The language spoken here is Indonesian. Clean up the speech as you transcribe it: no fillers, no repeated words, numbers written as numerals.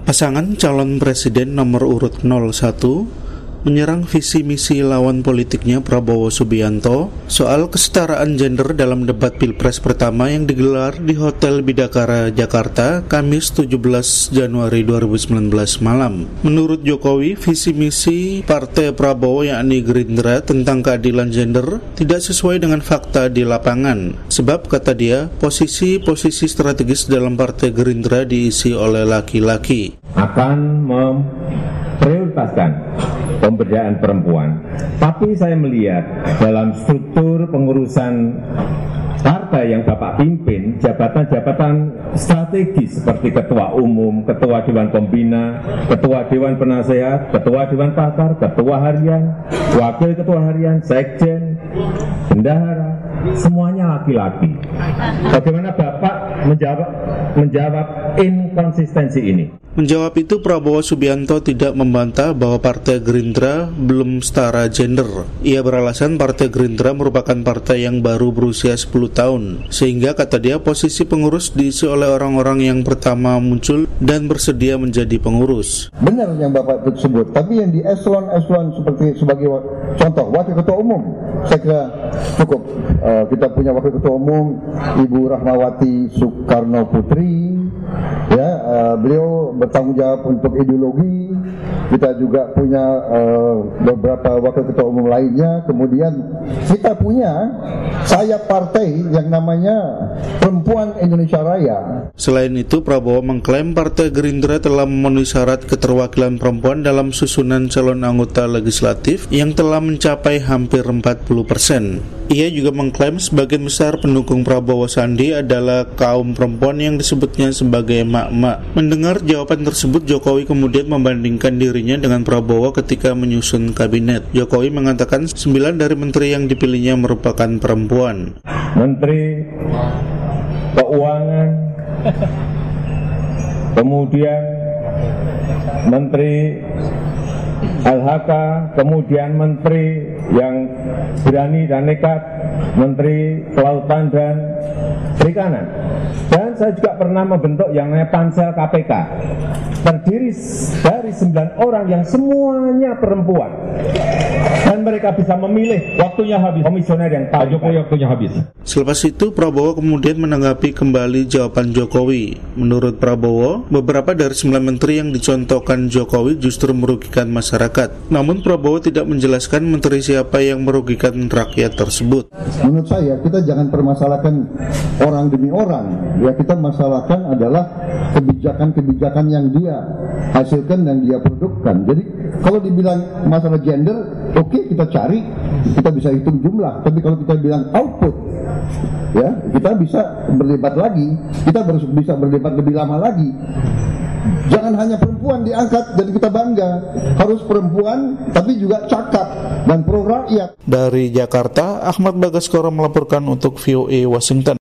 Pasangan calon presiden nomor urut 01 menyerang visi misi lawan politiknya Prabowo Subianto soal kesetaraan gender dalam debat Pilpres pertama yang digelar di Hotel Bidakara, Jakarta, Kamis 17 Januari 2019 malam. Menurut Jokowi, visi misi Partai Prabowo yakni Gerindra tentang keadilan gender tidak sesuai dengan fakta di lapangan. Sebab, kata dia, posisi-posisi strategis dalam Partai Gerindra diisi oleh laki-laki. Akan memprioritaskan pemberdayaan perempuan. Tapi saya melihat dalam struktur pengurusan partai yang Bapak pimpin, jabatan-jabatan strategis seperti Ketua Umum, Ketua Dewan Pembina, Ketua Dewan Penasehat, Ketua Dewan Pakar, Ketua Harian, Wakil Ketua Harian, Sekjen, Bendahara, semuanya laki-laki. Bagaimana Bapak menjawab inkonsistensi ini? Menjawab itu, Prabowo Subianto tidak membantah bahwa Partai Gerindra belum setara gender. Ia beralasan Partai Gerindra merupakan partai yang baru berusia 10 tahun, sehingga kata dia posisi pengurus diisi oleh orang-orang yang pertama muncul dan bersedia menjadi pengurus. Benar yang Bapak tersebut, tapi yang di eselon seperti sebagai contoh Wakil Ketua Umum, saya kira cukup. Kita punya Wakil Ketua Umum Ibu Rahmawati Soekarno Putri, ya, beliau bertanggung jawab untuk ideologi. Kita juga punya beberapa wakil ketua umum lainnya. Kemudian kita punya sayap partai yang namanya Perempuan Indonesia Raya. Selain itu, Prabowo mengklaim Partai Gerindra telah memenuhi syarat keterwakilan perempuan dalam susunan calon anggota legislatif yang telah mencapai hampir 40%. Ia juga mengklaim sebagian besar pendukung Prabowo Sandi adalah kaum perempuan yang disebutnya sebagai emak-emak. Mendengar jawaban tersebut, Jokowi kemudian membandingkan dirinya dengan Prabowo ketika menyusun kabinet. Jokowi mengatakan 9 dari menteri yang dipilihnya merupakan perempuan. Menteri Keuangan, kemudian Menteri LHK, kemudian Menteri yang berani dan nekat, Menteri Kelautan dan Perikanan. Dan saya juga pernah membentuk yang namanya Pansel KPK, terdiri dari 9 orang yang semuanya perempuan, dan mereka bisa memilih. Waktunya habis, komisioner yang tahu Jokowi waktunya habis. Selepas itu, Prabowo kemudian menanggapi kembali jawaban Jokowi. Menurut Prabowo, beberapa dari 9 menteri yang dicontohkan Jokowi justru merugikan masyarakat. Namun Prabowo tidak menjelaskan menteri siapa yang merugikan rakyat tersebut. Menurut saya, kita jangan permasalahkan orang demi orang. Ya, kita masalahkan adalah kebijakan-kebijakan yang dia hasilkan dan dia produkkan. Jadi kalau dibilang masalah gender, oke, kita cari, kita bisa hitung jumlah. Tapi kalau kita bilang output, ya, kita bisa berdebat lagi, kita bisa berdebat lebih lama lagi. Jangan hanya perempuan diangkat dan kita bangga, harus perempuan tapi juga cakap dan pro rakyat. Dari Jakarta, Ahmad Bagaskoro melaporkan untuk VOA Washington.